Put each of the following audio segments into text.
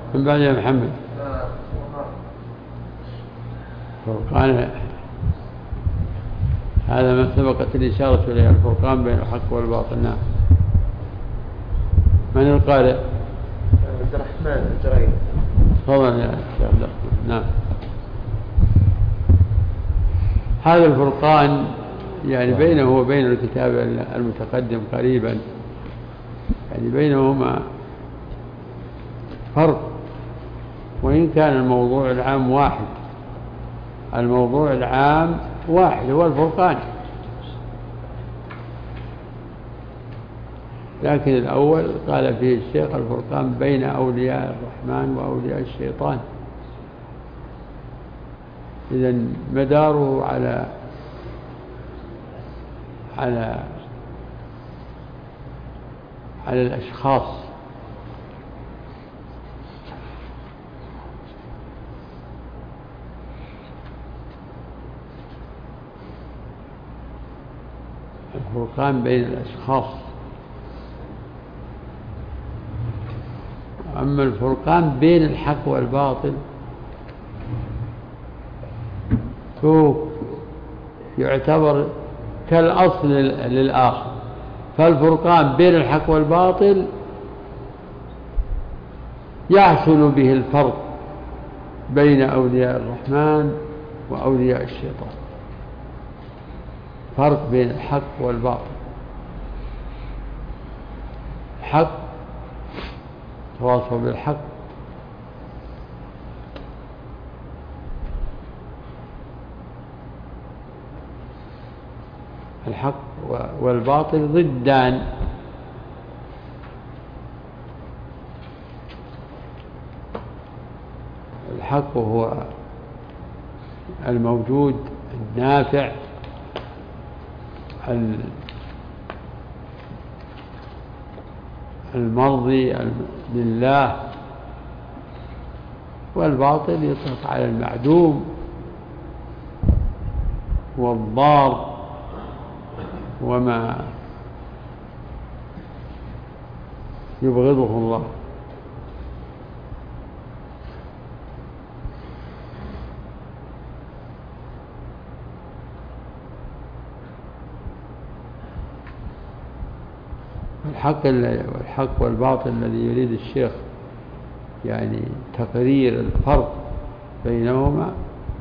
من بعد يا محمد. فرقان هذا ما سبقت الإشارة إليه، الفرقان بين الحق والباطل. نعم. من القارئ؟ عبد الرحمن الجريري. تفضل يا شيخ عبد الرحمن. نعم. هذا الفرقان يعني بينه وبين الكتاب المتقدم قريبا، يعني بينهما فرق، وإن كان الموضوع العام واحد. الموضوع العام واحد هو الفرقان، لكن الأول قال فيه الشيخ الفرقان بين أولياء الرحمن وأولياء الشيطان. إذن مداره على الأشخاص. الفرقان بين الأشخاص. أما الفرقان بين الحق والباطل يعتبر كالأصل للآخر. فالفرقان بين الحق والباطل يحصل به الفرق بين أولياء الرحمن وأولياء الشيطان، فرق بين الحق والباطل. الحق تواصوا بالحق، الحق والباطل ضدان. الحق هو الموجود النافع المرضي لله، والباطل يطلق على المعدوم والضار وما يبغضه الله. الحق والباطل الذي يريد الشيخ يعني تقرير الفرق بينهما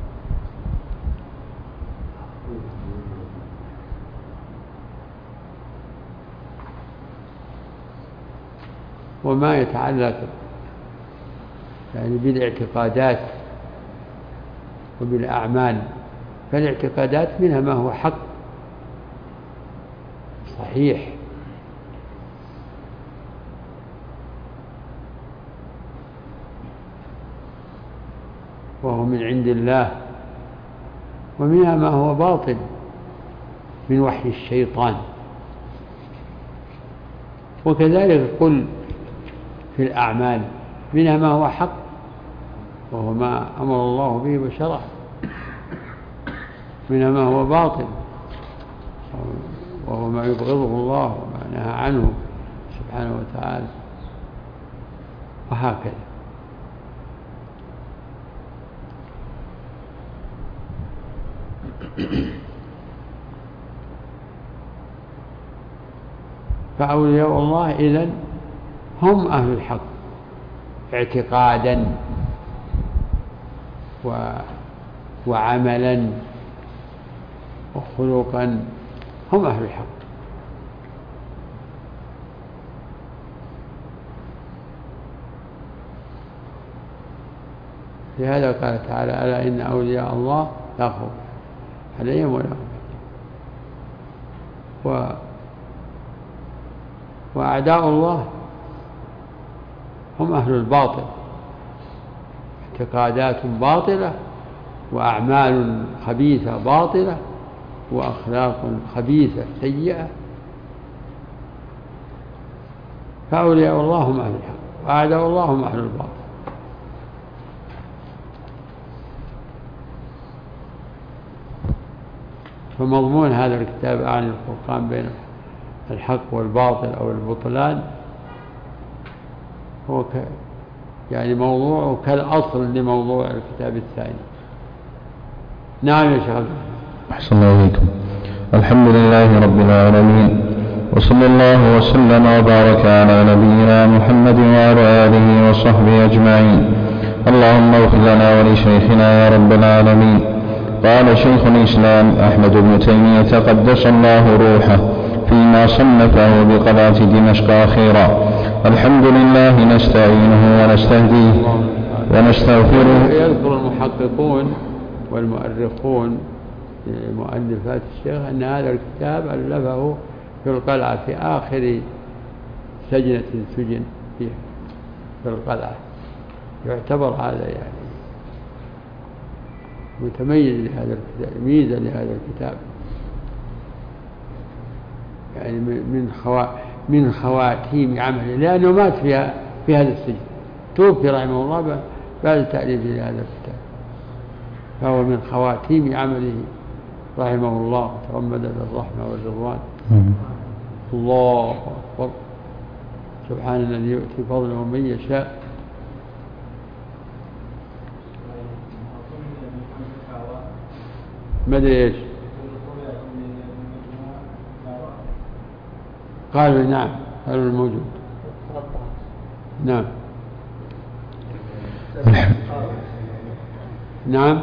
وما يتعلق يعني بالاعتقادات وبالأعمال. فالاعتقادات منها ما هو حق صحيح، وهو من عند الله، ومنها ما هو باطل من وحي الشيطان. وكذلك قل في الأعمال منها ما هو حق وهو ما أمر الله به وشرع، منها ما هو باطل وهو ما يبغضه الله وما نهى عنه سبحانه وتعالى، وهكذا. فأولياء الله إذن هم أهل الحق اعتقادا وعملا وخلقا، هم أهل الحق. لهذا قال تعالى ألا إن أولياء الله لا خوف عليهم ولا هم وأعداء الله هم أهل الباطل، اعتقادات باطلة وأعمال خبيثة باطلة وأخلاق خبيثة سيئة. فأولياء الله هم أهل الحق وأعداء الله هم أهل الباطل. فمضمون هذا الكتاب عن الفرقان بين الحق والباطل أو البطلان هو يعني موضوعه كالأصل لموضوع الكتاب الثاني. نعم يا شيخ. أحسن الله إليكم. الحمد لله رب العالمين، وصلى الله وسلم وبارك على نبينا محمد وعلى آله وصحبه أجمعين. اللهم اغفر لنا ولشيخنا يا رب العالمين. قال شيخ الإسلام أحمد بن تيمية قدس الله روحه فيما صنفه بقلعة دمشق أخيرا: الحمد لله نستعينه ونستهديه ونستغفره. يذكر المحققون والمؤرخون مؤلفات الشيخ أن هذا الكتاب ألفه في القلعة في آخر سجنة سجن فيها في القلعة. يعتبر هذا يعني متميز لهذا الكتاب، ميزة لهذا الكتاب، يعني من خواتيم عمله، لأنه مات في هذا السجن، توفي رحمه الله بعد تأليفه لهذا الكتاب، فهو من خواتيم عمله رحمه الله، تغمد بالرحمة والرضوان. الله أكبر. سبحان الذي يؤتي فضله من يشاء. ما ادري ايش قالوا. نعم قالوا الموجود. نعم نعم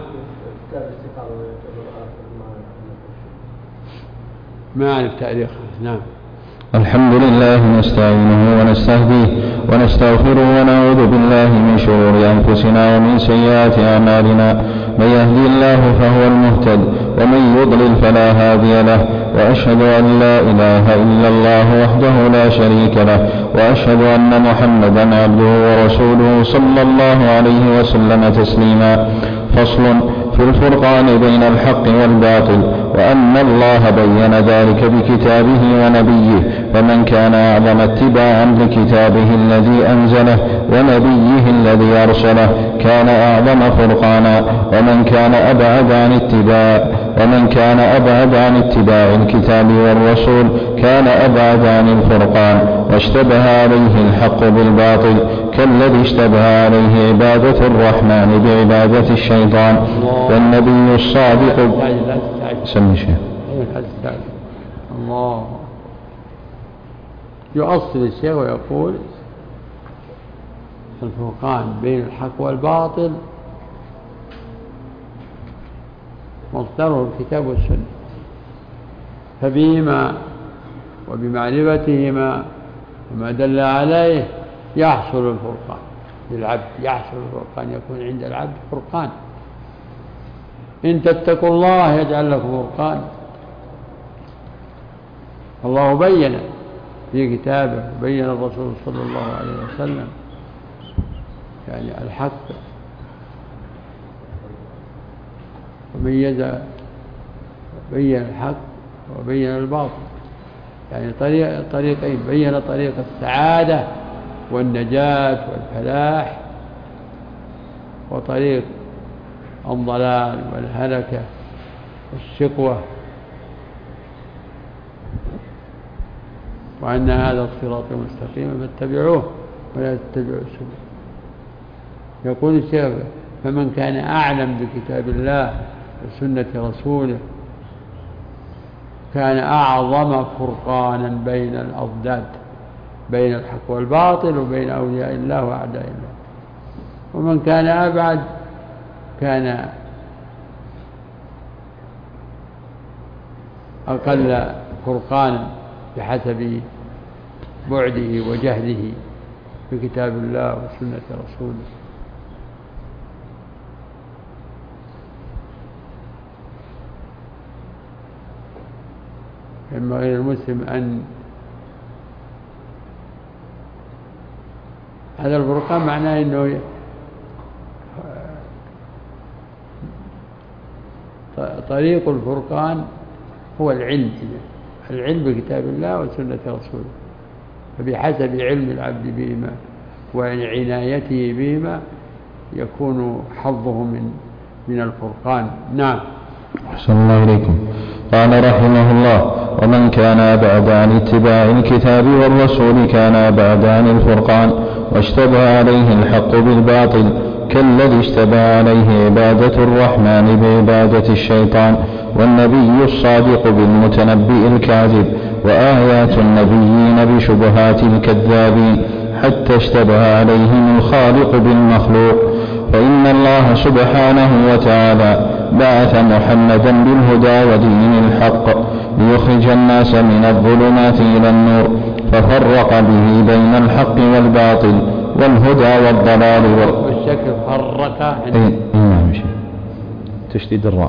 ما أعرف تاريخه. نعم. الحمد لله نستعينه ونستهديه ونستغفره ونعوذ بالله من شرور أنفسنا ومن سيئات أعمالنا. من يهدي الله فهو المهتد ومن يضلل فلا هادي له. وأشهد أن لا إله إلا الله وحده لا شريك له، وأشهد أن محمدا عبده ورسوله صلى الله عليه وسلم تسليما. فصل في الفرقان بين الحق والباطل، وأن الله بين ذلك بكتابه ونبيه، فمن كان أعظم اتباعا لكتابه الذي أنزله ونبيه الذي أرسله كان أعظم فرقانا، ومن كان أبعد عن اتباع الكتاب والرسول كان أبعد عن الفرقان، واشتبه عليه الحق بالباطل كالذي اشتبه عليه عبادة الرحمن بعبادة الشيطان. والنبي الصادق الله يؤصل الشيء ويقول الفرقان بين الحق والباطل مصدره الكتاب والسنة، فبهما وبمعرفتهما وما دل عليه يحصل الفرقان للعبد، يحصل الفرقان، يكون عند العبد فرقان. إن تتقوا الله يجعل لكم فرقان. الله بين في كتابه، بين الرسول صلى الله عليه وسلم يعني الحق، وميز بين الحق وبين الباطل، يعني طريقين، بين طريق السعادة والنجاة والفلاح، وطريق الضلال والهلكة والشقوة، وأن هذا الصراط المستقيم فاتبعوه ولا تتبعوا السبل. يقول الشيخ: فمن كان أعلم بكتاب الله وسنة رسوله كان أعظم فرقانا بين الأضداد، بين الحق والباطل وبين أولياء الله وأعداء الله. ومن كان أبعد كان أقل فرقانا بحسب بعده وجهله بكتاب الله وسنة رسوله. ينبغي للمسلم أن هذا الفرقان معناه أنه طريق الفرقان هو العلم بكتاب الله وسنة رسوله، فبحسب علم العبد بهما وعنايته بهما يكون حظه من الفرقان. نعم. أحسن الله إليكم. قال رحمه الله: ومن كان أبعد عن اتباع الكتاب والرسول كان أبعد عن الفرقان، واشتبه عليه الحق بالباطل، كالذي اشتبه عليه عبادة الرحمن بعبادة الشيطان، والنبي الصادق بالمتنبئ الكاذب، وآيات النبيين بشبهات الكذابين، حتى اشتبه عليهم الخالق بالمخلوق. فإن الله سبحانه وتعالى بعث محمدا بالهدى ودين الحق ليخرج الناس من الظلمات إلى النور، ففرق به بين الحق والباطل والهدى والضلال بالشكل فرق نعم تشديد الراء.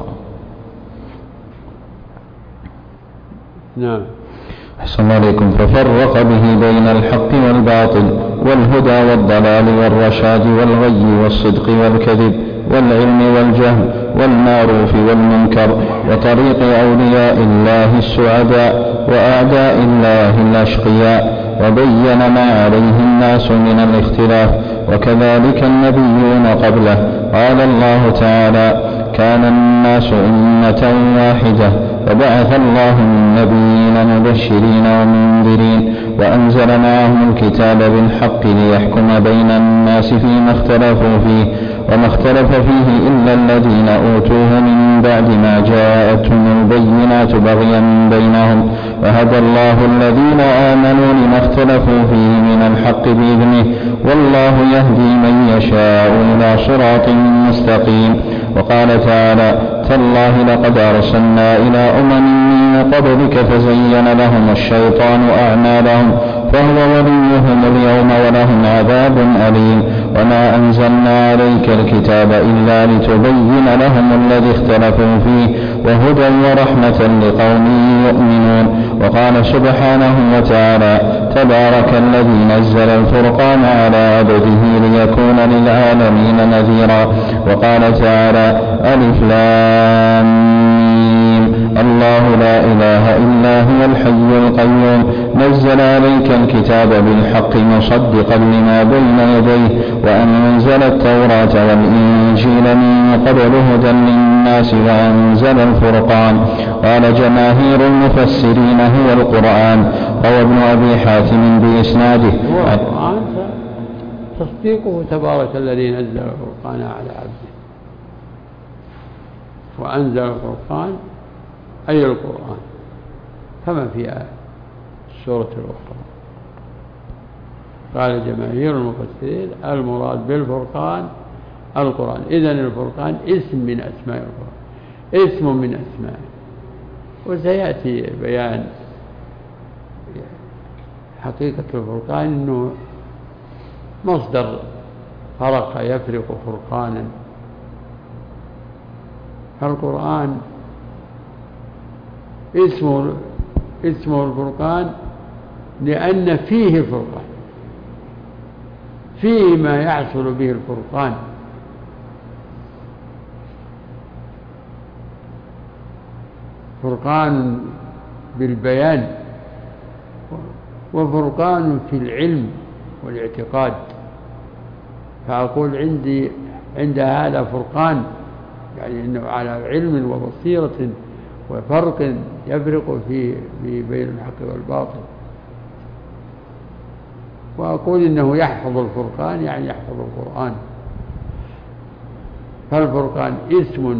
نعم. أحسن عليكم. ففرق به بين الحق والباطل والهدى والضلال والرشاد والغي والصدق والكذب والعلم والجهل والمعروف والمنكر، وطريق أولياء الله السعداء وأعداء الله الأشقياء، وبين ما عليه الناس من الاختلاف، وكذلك النبيون قبله. قال الله تعالى: كان الناس أمة واحدة وبعث الله النبيين مبشرين ومنذرين وأنزل معهم الكتاب بالحق ليحكم بين الناس فيما اختلفوا فيه، وما اختلف فيه إلا الذين أوتوه من بعد ما جاءتهم البينات بغيا بينهم، وهدى الله الذين آمنوا لما اختلفوا فيه من الحق بإذنه، والله يهدي من يشاء إلى صراط مستقيم. وقال تعالى: تالله لقد أرسلنا إلى أمم من قبلك فزين لهم الشيطان أعمالهم فهو وليهم اليوم ولهم عذاب أليم. وما أنزلنا عليك الكتاب إلا لتبين لهم الذي اختلفوا فيه وهدى ورحمة لقوم يؤمنون. وقال سبحانه وتعالى: تبارك الذي نزل الفرقان على عبده ليكون للعالمين نذيرا. وقال تعالى: ألف لام الله لا إله إلا هو الحي القيوم نزل عليك الكتاب بالحق مصدقا لما بين يديه وأنزل التوراة والإنجيل من قبل هدى للناس وأنزل الفرقان. قال جماهير المفسرين هو القرآن. روى ابن أبي حاتم بإسناده هو القرآن تصديقه تبارك الذي نزل الفرقان على عبده، وأنزل الفرقان أي القرآن كما في السورة الأخرى. قال جماهير المفسرين المراد بالفرقان القرآن. إذن الفرقان اسم من أسماء القرآن، اسم من أسماء. وسيأتي بيان حقيقة الفرقان أنه مصدر فرق يفرق فرقانا. فالقرآن اسمه الفرقان لأن فيه الفرقان، فيه ما يحصل به الفرقان. فرقان بالبيان، وفرقان في العلم والاعتقاد. فأقول عند هذا فرقان، يعني أنه على علم وبصيرة وفرق يفرق بين الحق والباطل. وأقول إنه يحفظ الفرقان يعني يحفظ القرآن. فالفرقان اسم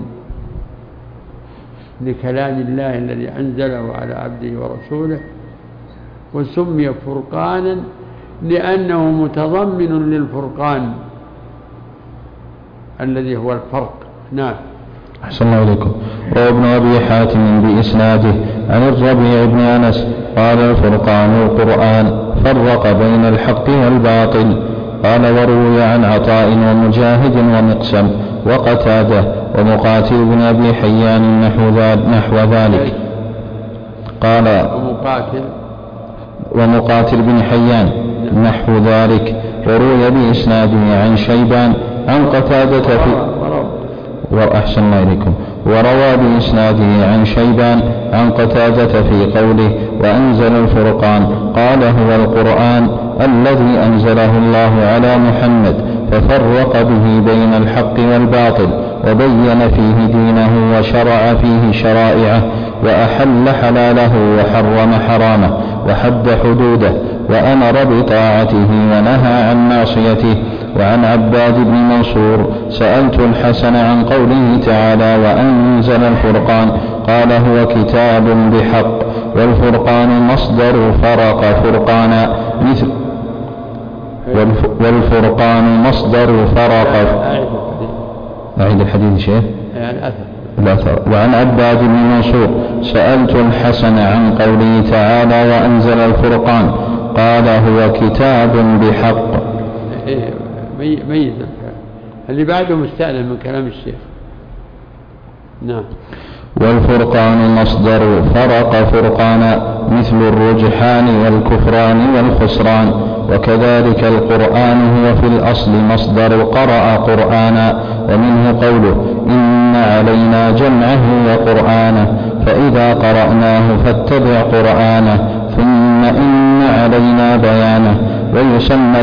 لكلام الله الذي أنزله على عبده ورسوله، وسمي فرقانا لأنه متضمن للفرقان الذي هو الفرق. نعم. أحسن الله إليكم. روى ابن أبي حاتم بإسناده عن الربيع بن أنس قال: الفرقان القرآن فرق بين الحق والباطل. قال: وروي عن عطاء ومجاهد ومقسم وقتادة ومقاتل بن أبي حيان نحو ذلك. قال: ومقاتل بن حيان نحو ذلك. وروي بإسناده عن شيبان عن قتادة وأحسن الله إليكم. وروى بإسناده عن شيبان عن قتادة في قوله: وأنزل الفرقان، قال: هو القرآن الذي أنزله الله على محمد ففرق به بين الحق والباطل وبين فيه دينه وشرع فيه شرائعه وأحل حلاله وحرم حرامه وحد حدوده وأمر بطاعته ونهى عن معصيته. وعن عباد بن منصور سألت الحسن عن قوله تعالى وأنزل الفرقان قال هو كتاب بحق، والفرقان مصدر فرق فرقانا مثل والفرقان مصدر فرق. أعيد الحديث شيخ الأثر. وعن عباد بن منصور سألت الحسن عن قوله تعالى وأنزل الفرقان قال هو كتاب بحق. ميز اللي بعده مستأنف من كلام الشيخ. نعم. والفرقان مصدر فرق فرقانا مثل الرجحان والكفران والخسران. وكذلك القرآن هو في الأصل مصدر قرأ قرآنا، ومنه قوله إن علينا جمعه وقرآنه فإذا قرأناه فاتبع قرآنه ثم إن علينا بيانه. ويسمى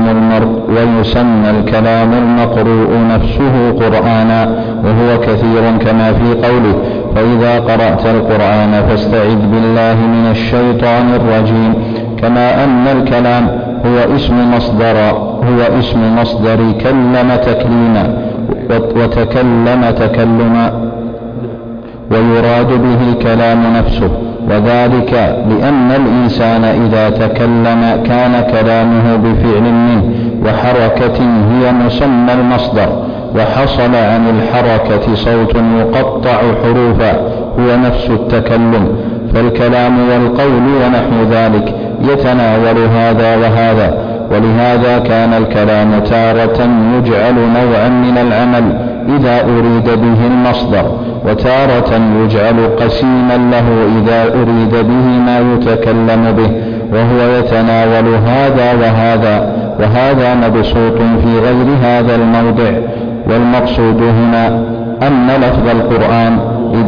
الكلام المقروء نفسه قرآنا، وهو كثير كما في قوله فإذا قرأت القرآن فاستعذ بالله من الشيطان الرجيم. كما أن الكلام هو اسم مصدر كلم تكليما وتكلم تكلما، ويراد به الكلام نفسه، وذلك لأن الإنسان إذا تكلم كان كلامه بفعل منه وحركة هي مسمى المصدر، وحصل عن الحركة صوت يقطع حروفا هو نفس التكلم. فالكلام والقول ونحو ذلك يتناول هذا وهذا، ولهذا كان الكلام تارة يجعل نوعا من العمل إذا أريد به المصدر، وتارة يجعل قسيما له إذا أريد به ما يتكلم به، وهو يتناول هذا وهذا، وهذا مبسوط في غير هذا الموضع. والمقصود هنا أن لفظ القرآن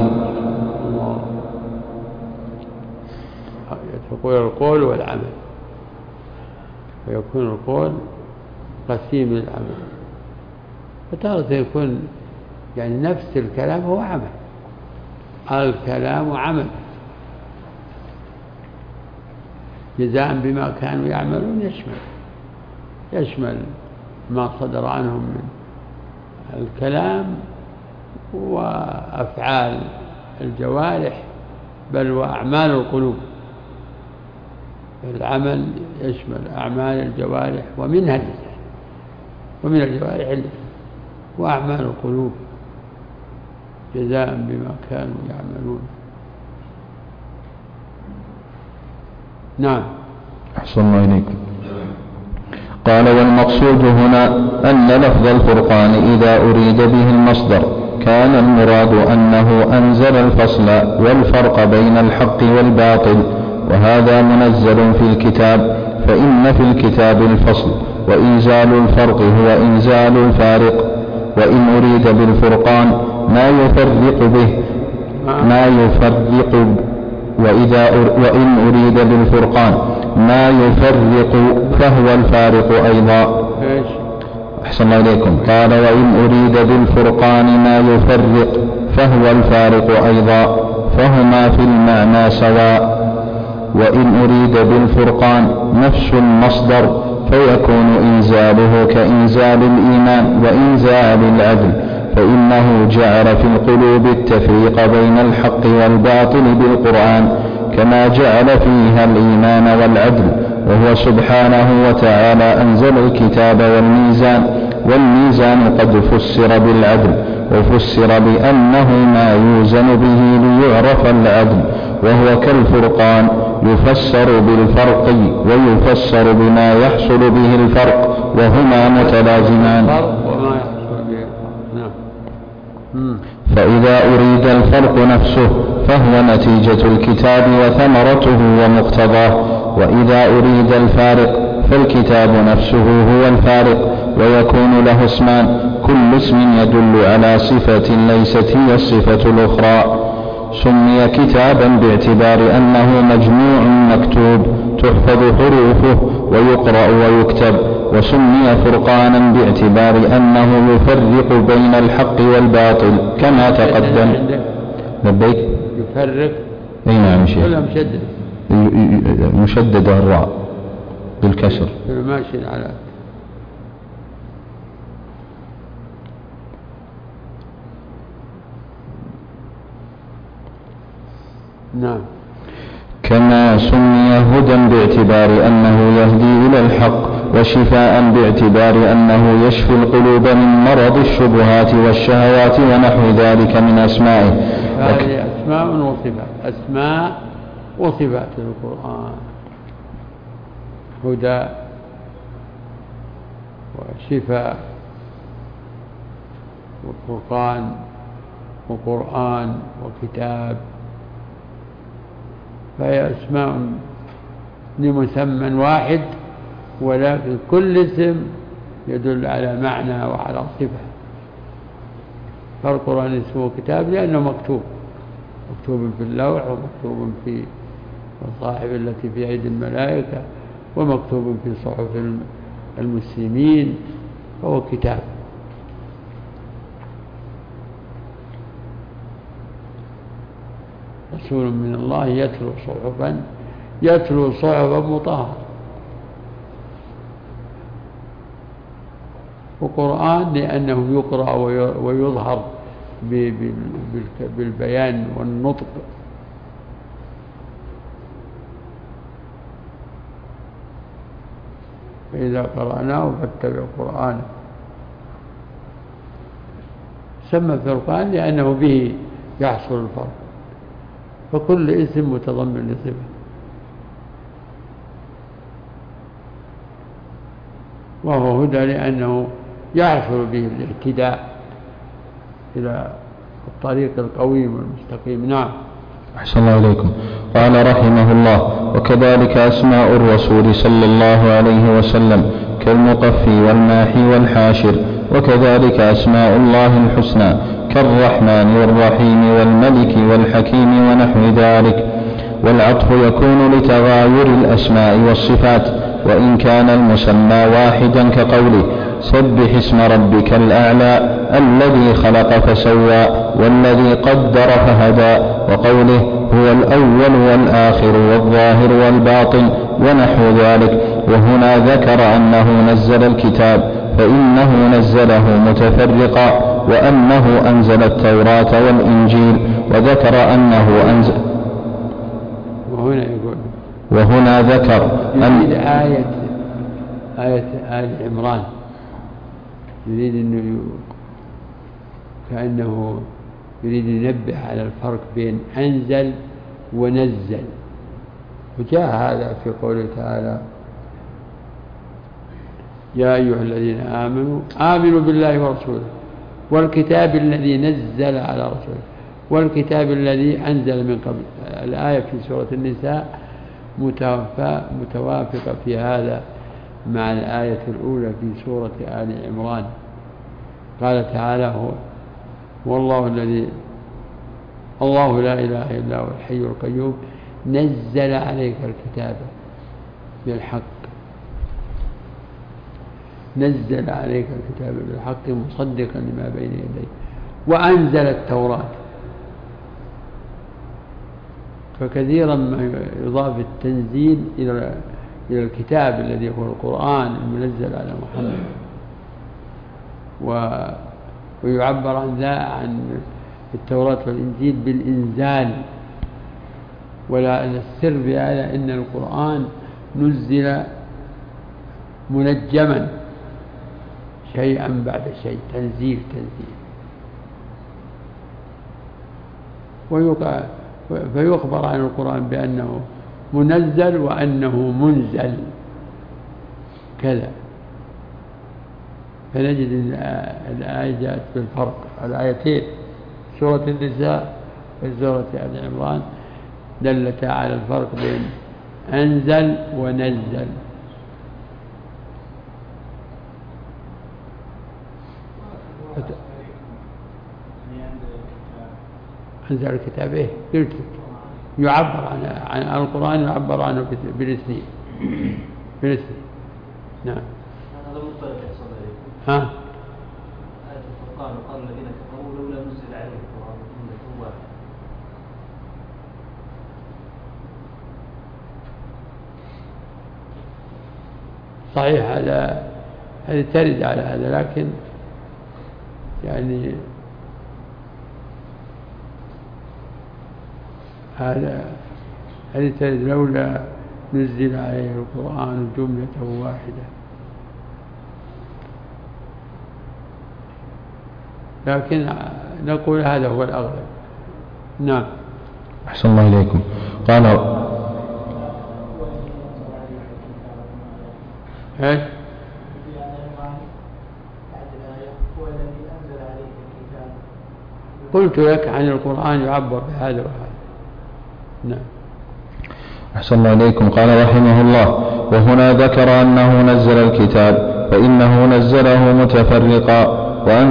يقول القول والعمل، ويكون القول قسيم للعمل، وتارة يكون يعني نفس الكلام هو عمل. الكلام عمل جزاء بما كانوا يعملون، يشمل ما صدر عنهم من الكلام وأفعال الجوارح بل وأعمال القلوب. العمل يشمل أعمال الجوارح ومنها اللسان، ومن الجوارح اللسان، وأعمال القلوب جزاء بما كانوا يعملون. نعم. أحسن الله إليكم. قال والمقصود هنا أن لفظ الفرقان إذا أريد به المصدر كان المراد أنه أنزل الفصل والفرق بين الحق والباطل، وهذا منزل في الكتاب، فإن في الكتاب الفصل، وإنزال الفرق هو إنزال الفارق. وإن أريد بالفرقان ما يفرق به وإن أريد بالفرقان ما يفرق فهو الفارق أيضا. أحسن الله إليكم. قال وإن أريد بالفرقان ما يفرق فهو الفارق أيضا، فهما في المعنى سواء. وإن أريد بالفرقان نفس المصدر فيكون إنزاله كإنزال الإيمان وإنزال العدل، فإنه جعل في القلوب التفريق بين الحق والباطل بالقرآن، كما جعل فيها الإيمان والعدل. وهو سبحانه وتعالى أنزل الكتاب والميزان قد فسر بالعدل، وفسر بأنه ما يوزن به ليعرف العدل، وهو كالفرقان يفسر بالفرق ويفسر بما يحصل به الفرق، وهما متلازمان. فإذا أريد الفرق نفسه فهو نتيجة الكتاب وثمرته ومقتضاه، وإذا أريد الفارق فالكتاب نفسه هو الفارق، ويكون له اسمان كل اسم يدل على صفة ليست هي الصفة الأخرى. سمي كتابا باعتبار أنه مجموع مكتوب تحفظ حروفه ويقرأ ويكتب، وسمي فرقانا باعتبار أنه يفرق بين الحق والباطل كما تقدم. لبيك يفرق. أي نعم شيخ. ولا مشدد؟ مشدد الراء. بالكسر. ماشي على نعم. كما سمي هدى باعتبار أنه يهدي إلى الحق، وشفاء باعتبار أنه يشفي القلوب من مرض الشبهات والشهوات ونحو ذلك من أسمائه. هذه أسماء وصفات، أسماء وصفات القرآن: هدى وشفاء وفرقان وقرآن وكتاب، فهي أسماء لمسمى واحد، ولكن كل اسم يدل على معنى وعلى صفة. فالقرآن اسمه كتاب لأنه مكتوب في اللوح، ومكتوب في الصحف التي في أيدي الملائكة، ومكتوب في صحف المسلمين، فهو كتاب. رسول من الله يتلو صحفا مطهرة. وقرآن لأنه يقرأ ويظهر بالبيان والنطق. فإذا قرأناه فاتبع قرآنه. سمى الفرقان لأنه به يحصل الفرق، فكل اسم متضمن لصفة. وهو هدى لأنه يحصل به الاهتداء إلى الطريق القويم والمستقيم. نعم. أحسن الله إليكم. قال رحمه الله: وكذلك أسماء الرسول صلى الله عليه وسلم كالمقفي والماحي والحاشر، وكذلك أسماء الله الحسنى كالرحمن والرحيم والملك والحكيم ونحو ذلك. والعطف يكون لتغاير الأسماء والصفات، وإن كان المسمى واحدا، كقوله: سبح اسم ربك الأعلى الذي خلق فسوى والذي قدر فهدى، وقوله: هو الأول والآخر والظاهر والباطن ونحو ذلك. وهنا ذكر أنه نزل الكتاب، فإنه نزله متفرقا، وأنه أنزل التوراة والإنجيل، وذكر أنه أنزل. وهنا ذكر أن آية آل عمران يريد أنه كأنه يريد ينبه على الفرق بين أنزل ونزل. وجاء هذا في قوله تعالى: يا أيها الذين آمنوا بالله ورسوله والكتاب الذي نزل على رسوله والكتاب الذي أنزل من قبل. الآية في سورة النساء متوافقة في هذا مع الآية الأولى في سورة آل عمران. قال تعالى: هو الله لا إله إلا هو الحي القيوم نزل عليك الكتاب بالحق. نزل عليك الكتاب بالحق مصدقا لما بين يديه وأنزل التوراة. فكثيرا ما يضاف التنزيل إلى الكتاب الذي هو القرآن المنزل على محمد، ويعبر عن التوراة والإنجيل بالإنزال. ولا السر بهذا إن القرآن نزل منجما شيئا بعد شيء، تنزيل. فيخبر عن القرآن بأنه منزل وأنه منزل كذا. فنجد الآية جاءت بالفرق. الآيتين سورة النساء وسورة آل عمران دلتا على الفرق بين أنزل ونزل. أنزل الكتاب إيه؟ قلت يعبر عن القرآن، يعبر عنه بالاثنين. نعم. هذا مختلف يحصل عليه. ها؟ آية الفرقان وقال الذين كفروا لولا نزل عليه القرآن جملة واحدة. صحيح هذه ترد على هذا، لكن يعني هذه ترد لولا نزل عليه القرآن جملة واحدة، لكن نقول هذا هو الأغلب. نعم. أحسن الله إليكم. قال ايش؟ قلت لك عن القرآن يعبر بهذا وهذا. نعم. أحسن الله إليكم. قال رحمه الله: وهنا ذكر أنه نزل الكتاب، فإنه نزله متفرقا،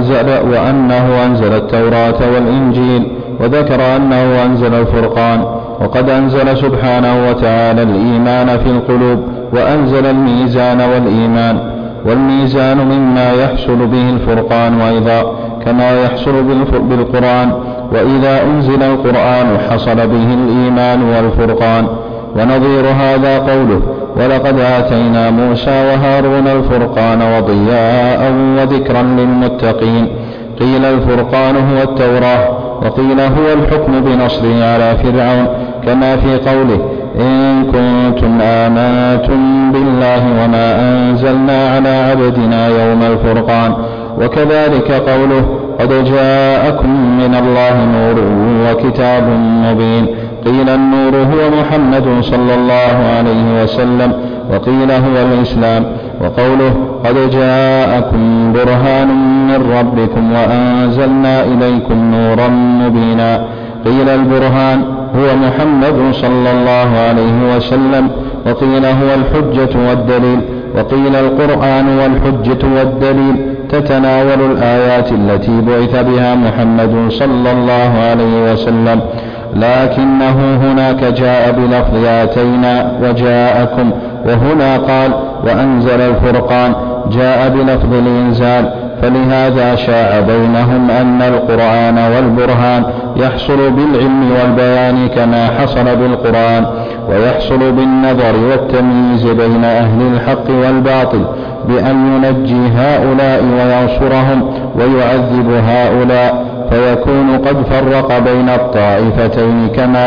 وأنه أنزل التوراة والإنجيل، وذكر أنه أنزل الفرقان، وقد أنزل سبحانه وتعالى الإيمان في القلوب، وأنزل الميزان والإيمان، والميزان مما يحصل به الفرقان أيضا كما يحصل بالقرآن، وإذا أنزل القرآن حصل به الإيمان والفرقان. ونظير هذا قوله: ولقد آتينا موسى وهارون الفرقان وضياء وذكرا للمتقين. قيل الفرقان هو التوراة، وقيل هو الحكم بنصره على فرعون، كما في قوله: إن كنتم آمنتم بالله وما أنزلنا على عبدنا يوم الفرقان. وكذلك قوله: قد جاءكم من الله نور وكتاب مبين. قيل النور هو محمد صلى الله عليه وسلم، وقيل هو الإسلام. وقوله: قد جاءكم برهان من ربكم وأنزلنا إليكم نورا مبينا. قيل البرهان هو محمد صلى الله عليه وسلم، وقيل هو الحجة والدليل. وقيل القرآن والحجة والدليل تتناول الآيات التي بعث بها محمد صلى الله عليه وسلم، لكنه هناك جاء بلفظ آتينا وجاءكم، وهنا قال وأنزل الفرقان جاء بلفظ الإنزال، فلهذا شاع بينهم أن القرآن والبرهان يحصل بالعلم والبيان كما حصل بالقرآن، ويحصل بالنظر والتمييز بين أهل الحق والباطل، بأن ينجي هؤلاء وينصرهم ويعذب هؤلاء، فيكون قد فرق بين الطائفتين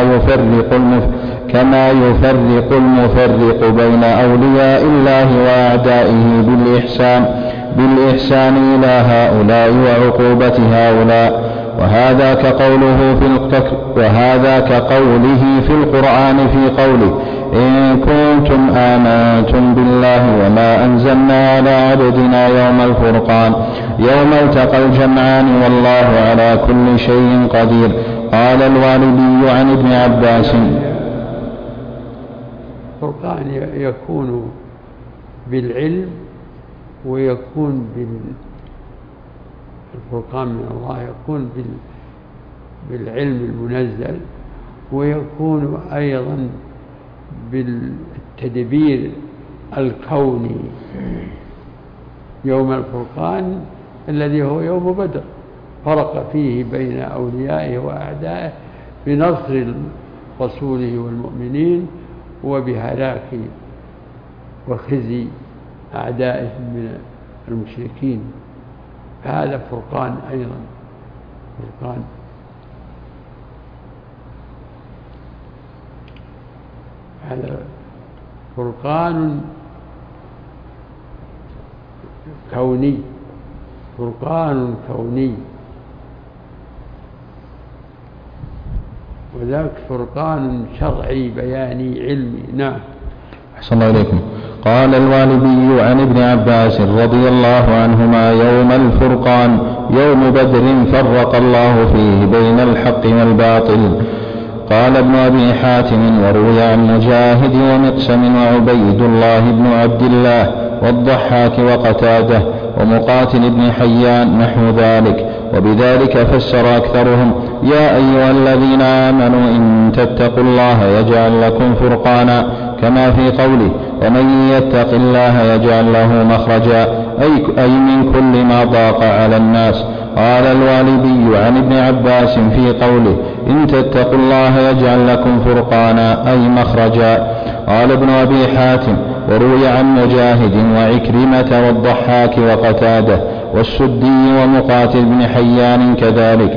كما يفرق المفرق بين أولياء الله وأعدائه بالإحسان إلى هؤلاء وعقوبة هؤلاء. وهذا كقوله في القرآن في قوله: إن كنتم آمنتم بالله وما أنزلنا على عبدنا يوم الفرقان يوم التقى الجمعان والله على كل شيء قدير. قال الوالدي عن ابن عباس: الفرقان يكون بالعلم، ويكون الفرقان من الله يكون بالعلم المنزل، ويكون أيضا بالتدبير الكوني. يوم الفرقان الذي هو يوم بدر فرق فيه بين أوليائه وأعدائه بنصر رسوله والمؤمنين وبهلاك وخزي أعدائهم من المشركين، هذا فرقان أيضا، فرقان. هذا فرقان كوني، فرقان كوني، وذاك فرقان شرعي بياني علمي. نعم. أحسن الله إليكم. قال الوالدي عن ابن عباس رضي الله عنهما: يوم الفرقان يوم بدر فرق الله فيه بين الحق والباطل. قال ابن أبي حاتم: وروي عن مجاهد ومقسم وعبيد الله بن عبد الله والضحاك وقتاده ومقاتل بن حيان نحو ذلك، وبذلك فسر أكثرهم: يا أيها الذين آمنوا إن تتقوا الله يجعل لكم فرقانا، كما في قوله: ومن يتق الله يجعل له مخرجا، أي من كل ما ضاق على الناس. قال الوالدي عن ابن عباس في قوله: إن تتقوا الله يجعل لكم فرقانا، أي مخرجا. قال ابن أبي حاتم: وروي عن مجاهد وعكرمة والضحاك وقتادة والسدي ومقاتل بن حيان كذلك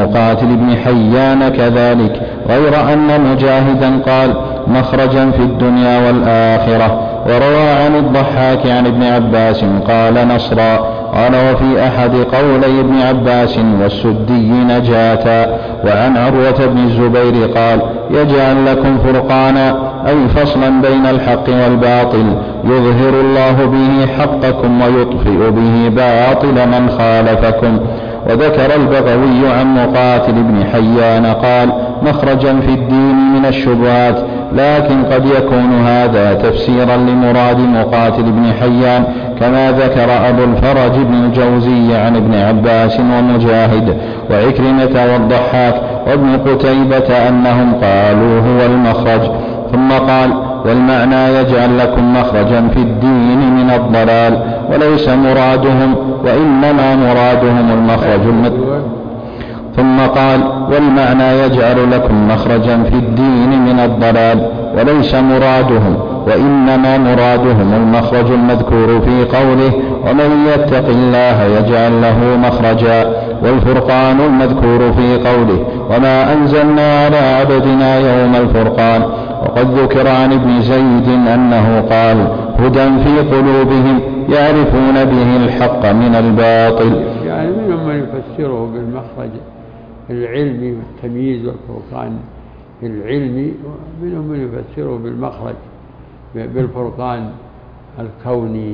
غير أن مجاهدا قال مخرجا في الدنيا والآخرة. وروى عن الضحاك عن ابن عباس قال نصرا. قال وفي أحد قولي ابن عباس والسدي نجاة. وعن عروة بن الزبير قال يجعل لكم فرقانا أي فصلا بين الحق والباطل يظهر الله به حقكم ويطفئ به باطل من خالفكم. وذكر البغوي عن مقاتل بن حيان قال مخرجا في الدين من الشبهات، لكن قد يكون هذا تفسيرا لمراد مقاتل بن حيان كما ذكر أبو الفرج بن الجوزي عن ابن عباس ومجاهد وعكرمة والضحاك وابن قتيبة أنهم قالوا هو المخرج. ثم قال والمعنى يجعل لكم مخرجا في الدين من الضلال وليس مرادهم وإنما مرادهم المخرج ثم قال والمعنى يجعل لكم مخرجا في الدين من الضلال وليس مرادهم وإنما مرادهم المخرج المذكور في قوله ومن يتق الله يجعل له مخرجا، والفرقان المذكور في قوله وما أنزلنا على عبدنا يوم الفرقان. وقد ذكر عن ابن زيد أنه قال هدى في قلوبهم يعرفون به الحق من الباطل. يعني منهم من يفسره بالمخرج العلمي والتمييز والفرقان العلمي، ومنهم من يفسره بالمخرج بالفرقان الكوني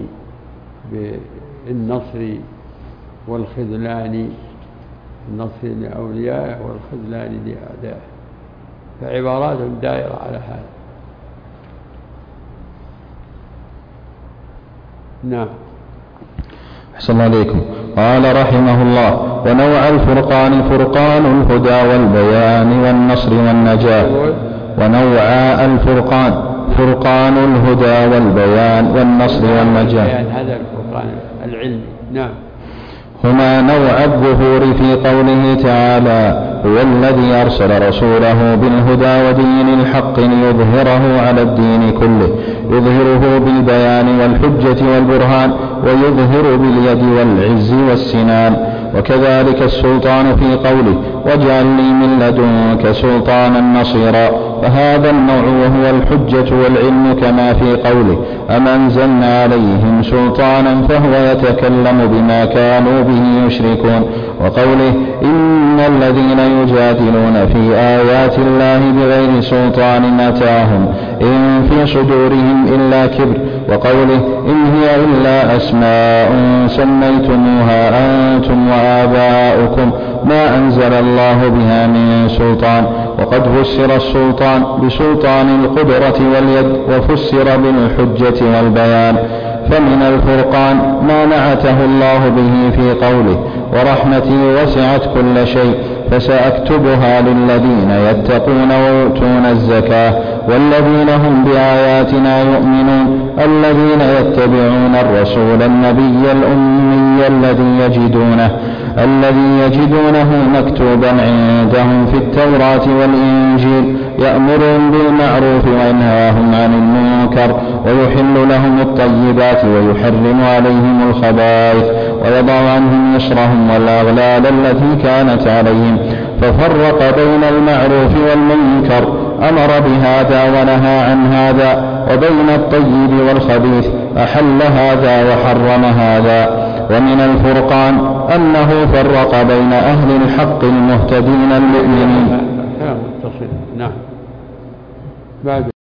بالنصر والخذلان، النصر لأوليائه والخذلان لأعدائه، فعباراتهم دائرة على هذا. نعم. أحسن عليكم. قال رحمه الله ونوع الفرقان الهدى والبيان والنصر والنجاة. ونوع الفرقان فرقان الهدى والبيان والنصر والنجاة، هذا الفرقان العلمي. نعم. هما نوع الظهور في قوله تعالى هو الذي أرسل رسوله بالهدى ودين الحق ليظهره على الدين كله، يظهره بالبيان والحجة والبرهان ويظهر باليد والعز والسنان. وكذلك السلطان في قوله واجعل لي من لدنك سلطانا نصيرا، فهذا النوع وهو الحجة والعلم كما في قوله أم أنزلنا عليهم سلطانا فهو يتكلم بما كانوا به يشركون. وقوله إن الذين يجادلون في آيات الله بغير سلطان أتاهم إن في صدورهم إلا كبر. وقوله إن هي إلا أسماء سميتموها أنتم وآباؤكم ما أنزل الله بها من سلطان. وقد فسر السلطان بسلطان القدرة واليد وفسر بالحجة والبيان. فمن الفرقان ما نعته الله به في قوله ورحمتي وسعت كل شيء فسأكتبها للذين يتقون ويؤتون الزكاة والذين هم بآياتنا يؤمنون الذين يتبعون الرسول النبي الأمي الذي يجدونه مكتوبا عندهم في التوراة والإنجيل يأمرهم بالمعروف وينهاهم عن المنكر ويحل لهم الطيبات ويحرم عليهم الخبائث ويضع عنهم إصرهم والأغلال التي كانت عليهم، ففرق بين المعروف والمنكر، أمر بهذا ونهى عن هذا، وبين الطيب والخبيث أحل هذا وحرم هذا. ومن الفرقان أنه فرق بين أهل الحق المهتدين المؤمنين. نعم. بعد